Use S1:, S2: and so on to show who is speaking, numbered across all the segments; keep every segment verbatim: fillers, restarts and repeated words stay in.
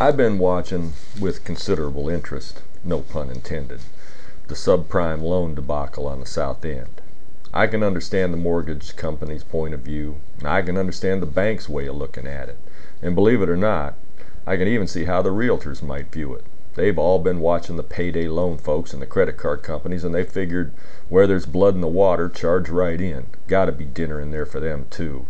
S1: I've been watching with considerable interest, no pun intended, the subprime loan debacle on the South End. I can understand the mortgage company's point of view, and I can understand the bank's way of looking at it. And believe it or not, I can even see how the realtors might view it. They've all been watching the payday loan folks and the credit card companies, and they figured where there's blood in the water, charge right in. Gotta be dinner in there for them, too.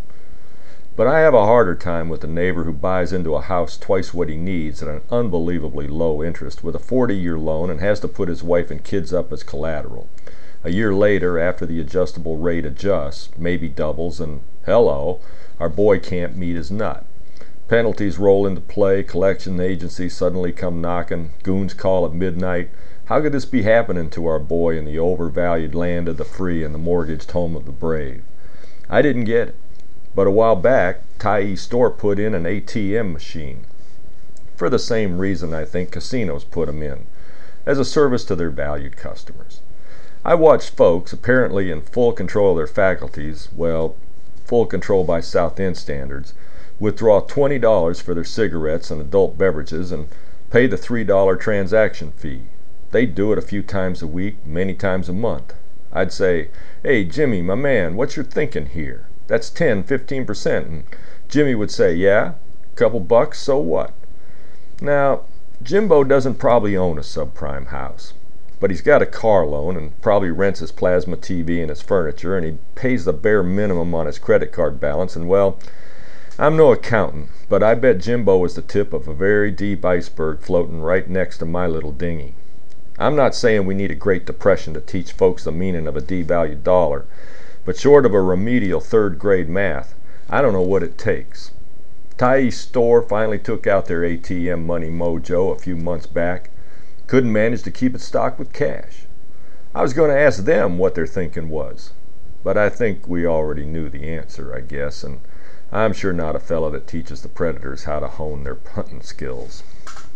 S1: But I have a harder time with the neighbor who buys into a house twice what he needs at an unbelievably low interest with a forty-year loan and has to put his wife and kids up as collateral. A year later, after the adjustable rate adjusts, maybe doubles, and hello, our boy can't meet his nut. Penalties roll into play, collection agencies suddenly come knocking, goons call at midnight. How could this be happening to our boy in the overvalued land of the free and the mortgaged home of the brave? I didn't get it. But a while back, Tyee Store put in an A T M machine. For the same reason I think casinos put them in, as a service to their valued customers. I watched folks, apparently in full control of their faculties, well, full control by South End standards, withdraw twenty dollars for their cigarettes and adult beverages and pay the three dollar transaction fee. They'd do it a few times a week, many times a month. I'd say, "Hey, Jimmy, my man, what's your thinking here? That's ten, fifteen percent. And Jimmy would say, "Yeah, couple bucks, so what?" Now, Jimbo doesn't probably own a subprime house, but he's got a car loan and probably rents his plasma T V and his furniture, and he pays the bare minimum on his credit card balance, and well, I'm no accountant, but I bet Jimbo is the tip of a very deep iceberg floating right next to my little dinghy. I'm not saying we need a Great Depression to teach folks the meaning of a devalued dollar, but short of a remedial third-grade math, I don't know what it takes. Tyee Store finally took out their A T M money mojo a few months back. Couldn't manage to keep it stocked with cash. I was going to ask them what their thinking was, but I think we already knew the answer, I guess, and I'm sure not a fellow that teaches the predators how to hone their hunting skills.